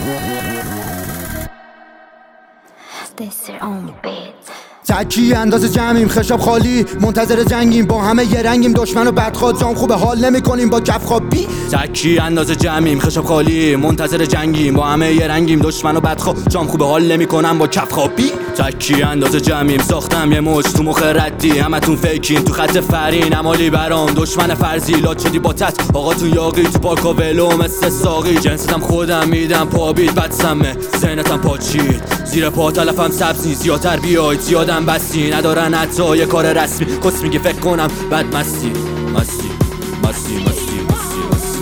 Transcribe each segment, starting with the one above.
تکی انداز جمعیم، خشاب خالی منتظر جنگیم، با همه یه رنگیم، دشمن و بدخواد جام خوبه حال نمی کنیم با کف خوابی. تکی انداز جمعیم، خشاب خالی منتظر جنگیم، با همه یه رنگیم، دشمن و بدخواد جام خوبه حال نمی کنم با کف خوابی. تکی انداز جمعیم، ساختم یه مش تو مخ ردی، همتون فیکین تو خط فرین، امالی برام دشمن فرضی، لات شدی با تت آقاتون یاقی، تو پارکا ولو مثل ساقی، جنستم خودم میدم پابید بد سمه ذهنتم پاچید، زیر پا تلفم سبزی، زیادتر بیاید زیادم بستی، ندارن حتی یه کار رسمی، کس میگه فکر کنم بد مستی مستی مستی مستی مستی مستی.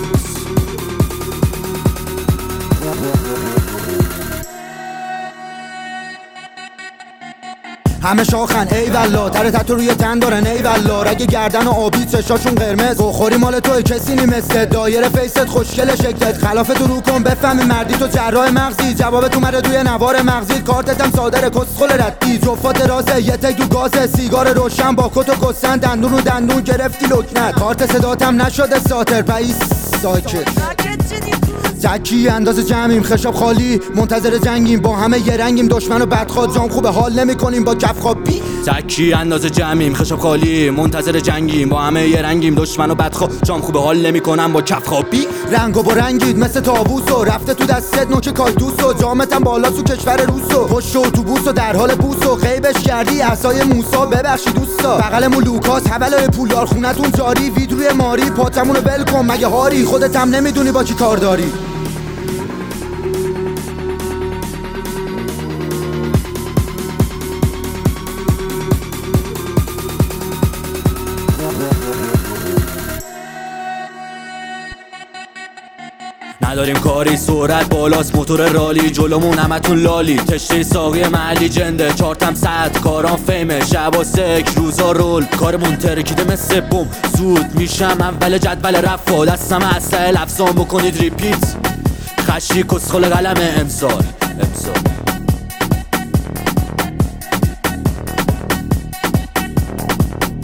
همه شاخن ای والله، تره تتو روی تن دارن ای والله، رگ گردن و آبی چشاشون قرمز، بخوری مال توی کسی نیمسته، دایره فیست خوشگل شکلت، خلاف تو رو کن بفهمی مردی تو جراح مغزی، جواب تو مره دوی نوار مغزی، کارتتم صادره کسخل ردی، جفات رازه یه تک تو گازه، سیگار روشن با کت و کسن، دندون رو دندون گرفتی لکنت، کارت صداتم نشده ساتر پاییس ساکت. تکی انداز جمعیم، خشاب خالی منتظر جنگیم، با همه یه رنگیم، دشمن و بدخواد جام خوبه حال نمی کنیم با کف خوابی. تکی انداز جمعیم، خشاب خالی منتظر جنگیم، با همه یه رنگیم، دشمن و بدخواد جام خوبه حال نمی کنم با کف خوابی. رنگو با رنگید مثل طاووس و رفته تو دستت نوک کاکتوس و جامتم بالا تو کشور روس و پشت اتوبوس و در حال بوس و غیبش کردی عصای موسی، ببخشید دوستا بغلمون لوکاس، حولای پولدار خونتون جاری، وید روی ماری، پاتمونو ول کن مگه هاری، خودت هم نمیدونی با کی کار داری. نداریم کاری، سرعت بالاست موتور رالی، جلومون همتون لالی، تشتی ساقی محلی جنده، چارتم صد کاران فیمه، شبا سک روزا رول، کارمون ترکیده مثل بوم، زود میشم اول جدول رفا، دستم اسلحه لفظان بکنید ریپیت، خشی کسخل قلم امسال